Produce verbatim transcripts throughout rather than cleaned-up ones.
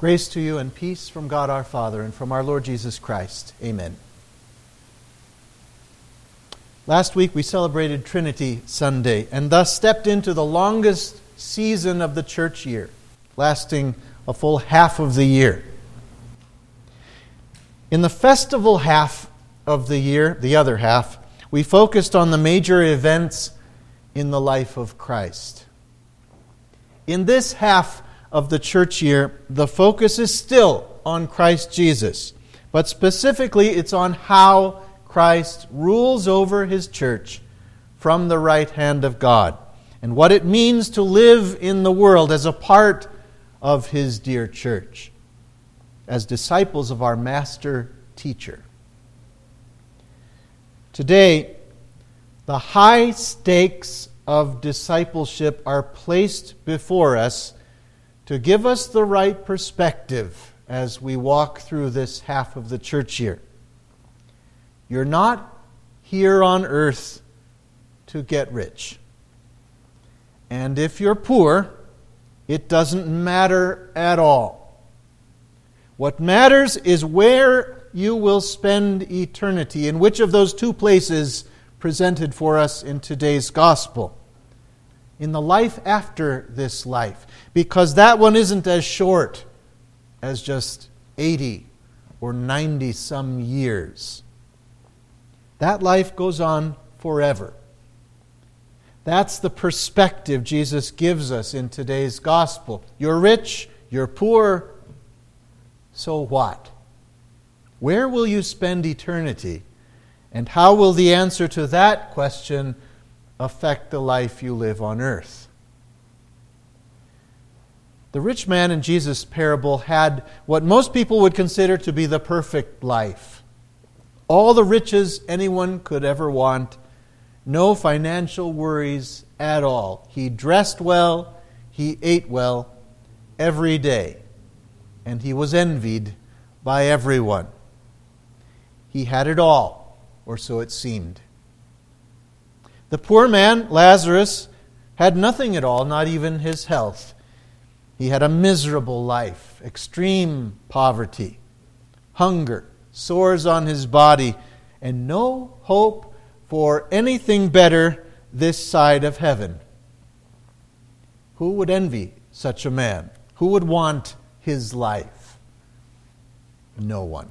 Grace to you and peace from God our Father and from our Lord Jesus Christ. Amen. Last week we celebrated Trinity Sunday and thus stepped into the longest season of the church year, lasting a full half of the year. In the festival half of the year, the other half, we focused on the major events in the life of Christ. In this half of the church year, the focus is still on Christ Jesus, but specifically it's on how Christ rules over his church from the right hand of God, and what it means to live in the world as a part of his dear church, as disciples of our master teacher. Today, the high stakes of discipleship are placed before us to give us the right perspective as we walk through this half of the church year. You're not here on earth to get rich. And if you're poor, it doesn't matter at all. What matters is where you will spend eternity, in which of those two places presented for us in today's gospel. In the life after this life, because that one isn't as short as just eighty or ninety some years. That life goes on forever. That's the perspective Jesus gives us in today's gospel. You're rich, you're poor, so what? Where will you spend eternity? And how will the answer to that question affect the life you live on earth? The rich man in Jesus' parable had what most people would consider to be the perfect life. All the riches anyone could ever want, no financial worries at all. He dressed well, he ate well every day, and he was envied by everyone. He had it all, or so it seemed. The poor man, Lazarus, had nothing at all, not even his health. He had a miserable life, extreme poverty, hunger, sores on his body, and no hope for anything better this side of heaven. Who would envy such a man? Who would want his life? No one.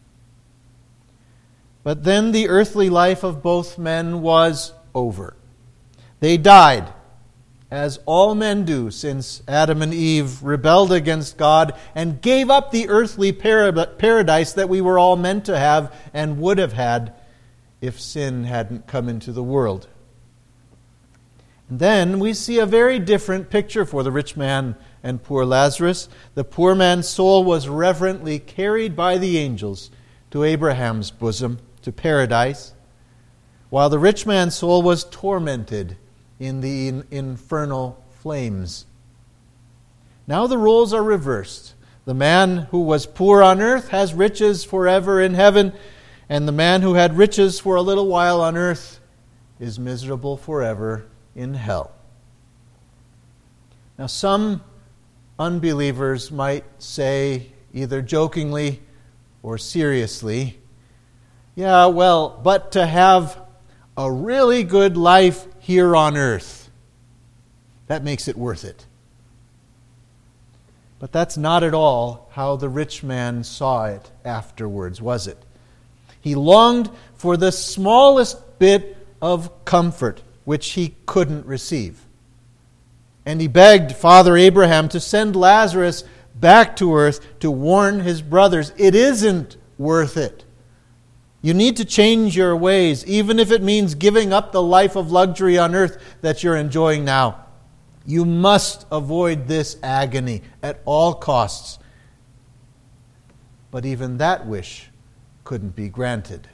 But then the earthly life of both men was over. They died, as all men do since Adam and Eve rebelled against God and gave up the earthly paradise that we were all meant to have and would have had if sin hadn't come into the world. And then we see a very different picture for the rich man and poor Lazarus. The poor man's soul was reverently carried by the angels to Abraham's bosom, to paradise, while the rich man's soul was tormented in the in- infernal flames. Now the roles are reversed. The man who was poor on earth has riches forever in heaven, and the man who had riches for a little while on earth is miserable forever in hell. Now some unbelievers might say, either jokingly or seriously, yeah, well, but to have a really good life here on earth, that makes it worth it. But that's not at all how the rich man saw it afterwards, was it? He longed for the smallest bit of comfort which he couldn't receive. And he begged Father Abraham to send Lazarus back to earth to warn his brothers, it isn't worth it. You need to change your ways, even if it means giving up the life of luxury on earth that you're enjoying now. You must avoid this agony at all costs. But even that wish couldn't be granted.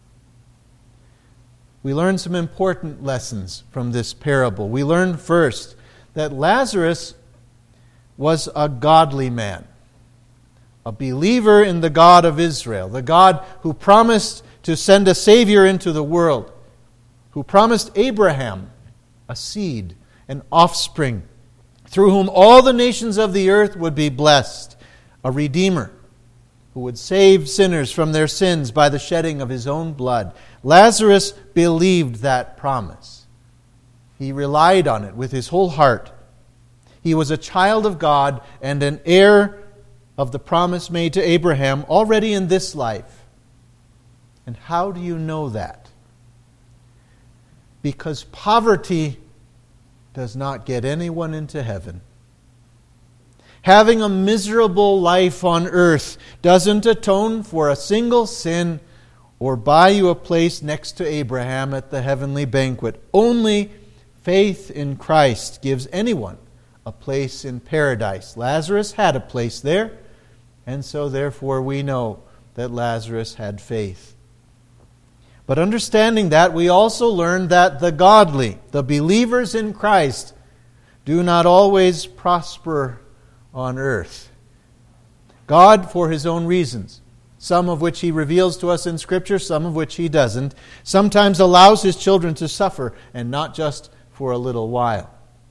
We learn some important lessons from this parable. We learn first that Lazarus was a godly man, a believer in the God of Israel, the God who promised to send a Savior into the world, who promised Abraham a seed, an offspring, through whom all the nations of the earth would be blessed, a Redeemer who would save sinners from their sins by the shedding of his own blood. Lazarus believed that promise. He relied on it with his whole heart. He was a child of God and an heir of the promise made to Abraham already in this life. And how do you know that? Because poverty does not get anyone into heaven. Having a miserable life on earth doesn't atone for a single sin or buy you a place next to Abraham at the heavenly banquet. Only faith in Christ gives anyone a place in paradise. Lazarus had a place there, and so therefore we know that Lazarus had faith. But understanding that, we also learn that the godly, the believers in Christ, do not always prosper on earth. God, for his own reasons, some of which he reveals to us in Scripture, some of which he doesn't, sometimes allows his children to suffer, and not just for a little while.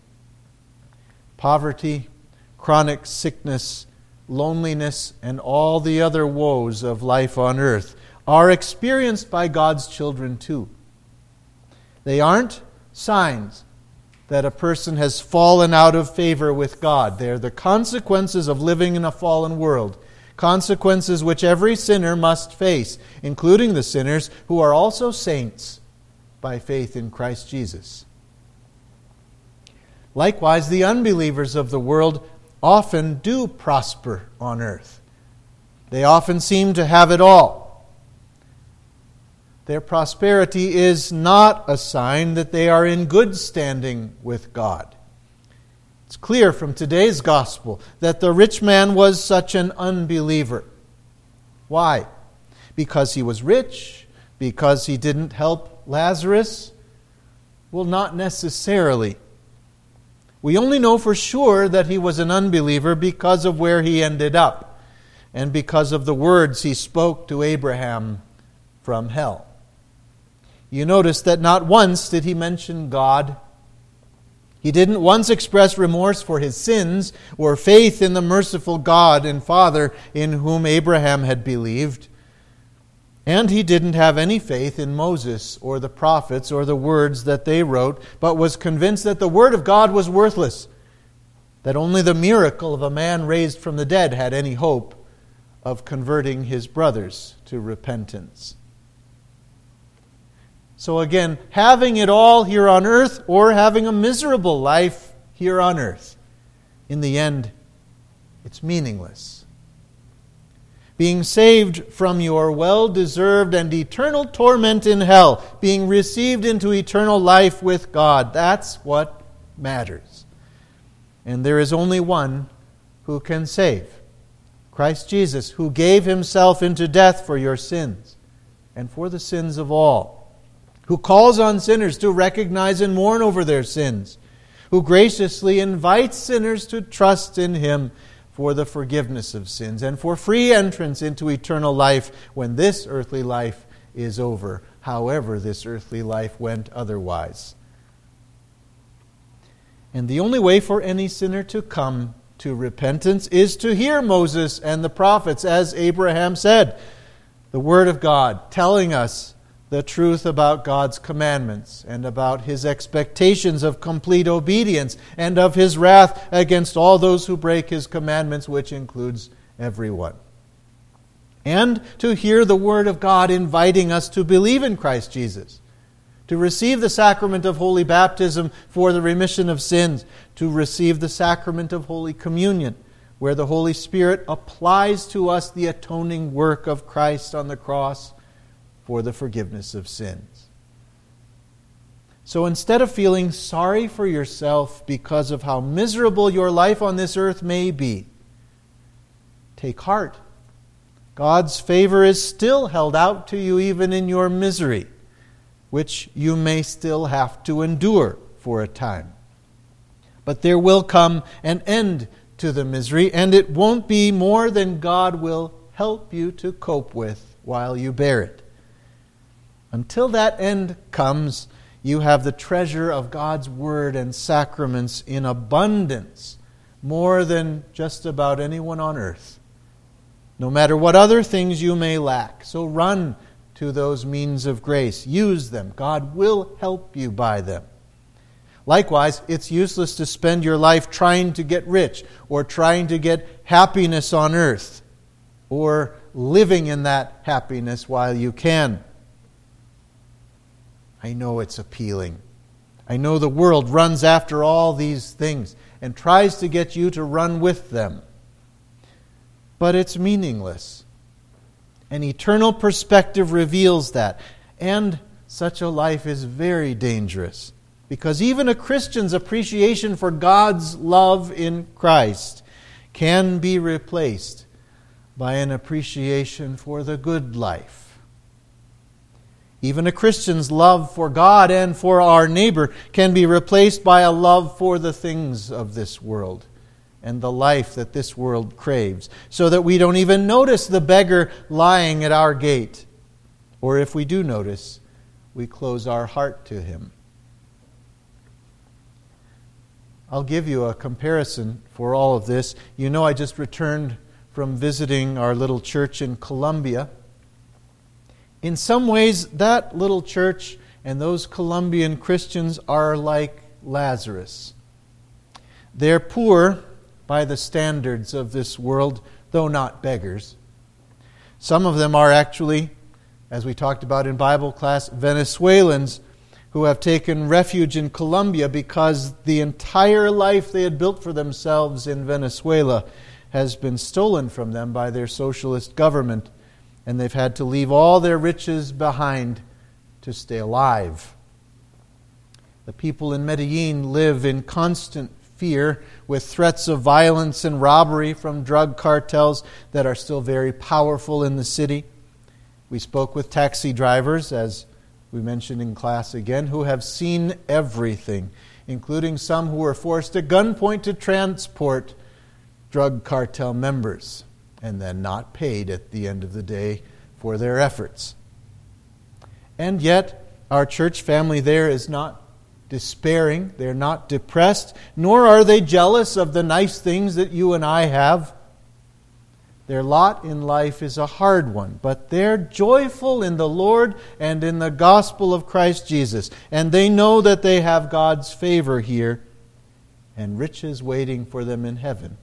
Poverty, chronic sickness, loneliness, and all the other woes of life on earth are experienced by God's children too. They aren't signs that a person has fallen out of favor with God. They're the consequences of living in a fallen world, consequences which every sinner must face, including the sinners who are also saints by faith in Christ Jesus. Likewise, the unbelievers of the world often do prosper on earth. They often seem to have it all. Their prosperity is not a sign that they are in good standing with God. It's clear from today's gospel that the rich man was such an unbeliever. Why? Because he was rich? Because he didn't help Lazarus? Well, not necessarily. We only know for sure that he was an unbeliever because of where he ended up and because of the words he spoke to Abraham from hell. You notice that not once did he mention God. He didn't once express remorse for his sins or faith in the merciful God and Father in whom Abraham had believed. And he didn't have any faith in Moses or the prophets or the words that they wrote, but was convinced that the Word of God was worthless, that only the miracle of a man raised from the dead had any hope of converting his brothers to repentance. So again, having it all here on earth or having a miserable life here on earth, in the end, it's meaningless. Being saved from your well-deserved and eternal torment in hell, being received into eternal life with God, that's what matters. And there is only one who can save, Christ Jesus, who gave himself into death for your sins and for the sins of all, who calls on sinners to recognize and mourn over their sins, who graciously invites sinners to trust in him for the forgiveness of sins and for free entrance into eternal life when this earthly life is over, however this earthly life went otherwise. And the only way for any sinner to come to repentance is to hear Moses and the prophets, as Abraham said, the Word of God telling us the truth about God's commandments and about his expectations of complete obedience and of his wrath against all those who break his commandments, which includes everyone. And to hear the Word of God inviting us to believe in Christ Jesus, to receive the sacrament of holy baptism for the remission of sins, to receive the sacrament of Holy Communion, where the Holy Spirit applies to us the atoning work of Christ on the cross for the forgiveness of sins. So instead of feeling sorry for yourself because of how miserable your life on this earth may be, take heart. God's favor is still held out to you even in your misery, which you may still have to endure for a time. But there will come an end to the misery, and it won't be more than God will help you to cope with while you bear it. Until that end comes, you have the treasure of God's Word and sacraments in abundance, more than just about anyone on earth. no matter what other things you may lack. So run to those means of grace. Use them. God will help you by them. Likewise, it's useless to spend your life trying to get rich or trying to get happiness on earth or living in that happiness while you can. I know it's appealing. I know the world runs after all these things and tries to get you to run with them. But it's meaningless. An eternal perspective reveals that. And such a life is very dangerous. Because even a Christian's appreciation for God's love in Christ can be replaced by an appreciation for the good life. Even a Christian's love for God and for our neighbor can be replaced by a love for the things of this world and the life that this world craves, so that we don't even notice the beggar lying at our gate. Or if we do notice, we close our heart to him. I'll give you a comparison for all of this. You know, I just returned from visiting our little church in Colombia. In some ways, that little church and those Colombian Christians are like Lazarus. They're poor by the standards of this world, though not beggars. Some of them are actually, as we talked about in Bible class, Venezuelans who have taken refuge in Colombia because the entire life they had built for themselves in Venezuela has been stolen from them by their socialist government, and they've had to leave all their riches behind to stay alive. The people in Medellin live in constant fear with threats of violence and robbery from drug cartels that are still very powerful in the city. We spoke with taxi drivers, as we mentioned in class again, who have seen everything, including some who were forced at gunpoint to transport drug cartel members and then not paid at the end of the day for their efforts. And yet, our church family there is not despairing, they're not depressed, nor are they jealous of the nice things that you and I have. Their lot in life is a hard one, but they're joyful in the Lord and in the gospel of Christ Jesus, and they know that they have God's favor here and riches waiting for them in heaven.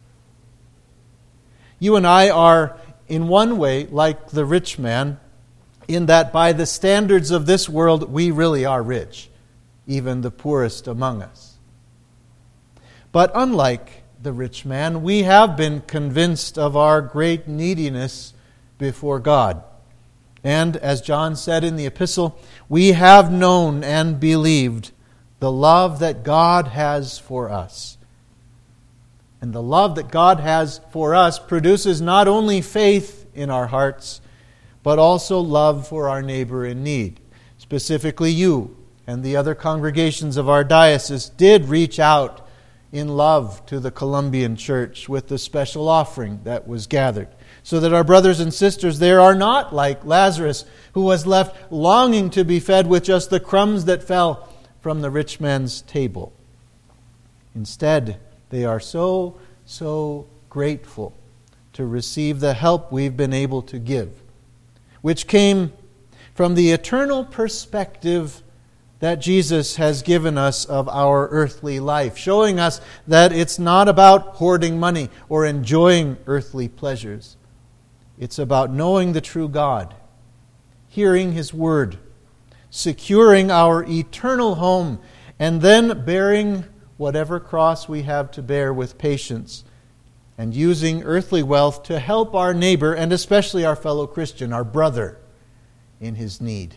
You and I are, in one way, like the rich man, in that by the standards of this world, we really are rich, even the poorest among us. But unlike the rich man, we have been convinced of our great neediness before God. And as John said in the epistle, we have known and believed the love that God has for us. And the love that God has for us produces not only faith in our hearts, but also love for our neighbor in need. Specifically, you and the other congregations of our diocese did reach out in love to the Colombian church with the special offering that was gathered, so that our brothers and sisters there are not like Lazarus, who was left longing to be fed with just the crumbs that fell from the rich man's table. Instead, they are so, so grateful to receive the help we've been able to give, which came from the eternal perspective that Jesus has given us of our earthly life, showing us that it's not about hoarding money or enjoying earthly pleasures. It's about knowing the true God, hearing His Word, securing our eternal home, and then bearing whatever cross we have to bear with patience, and using earthly wealth to help our neighbor, and especially our fellow Christian, our brother, in his need.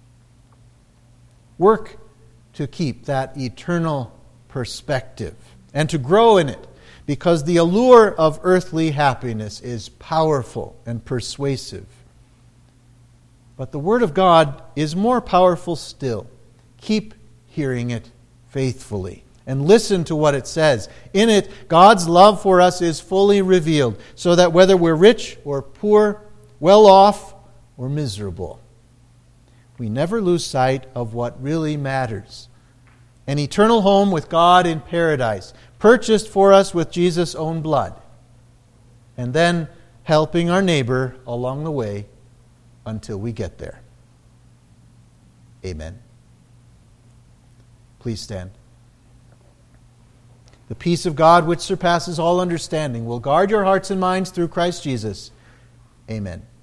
Work to keep that eternal perspective and to grow in it, because the allure of earthly happiness is powerful and persuasive. But the Word of God is more powerful still. Keep hearing it faithfully and listen to what it says. In it, God's love for us is fully revealed, so that whether we're rich or poor, well off or miserable, we never lose sight of what really matters. An eternal home with God in paradise, purchased for us with Jesus' own blood. And then helping our neighbor along the way until we get there. Amen. Please stand. The peace of God, which surpasses all understanding, will guard your hearts and minds through Christ Jesus. Amen.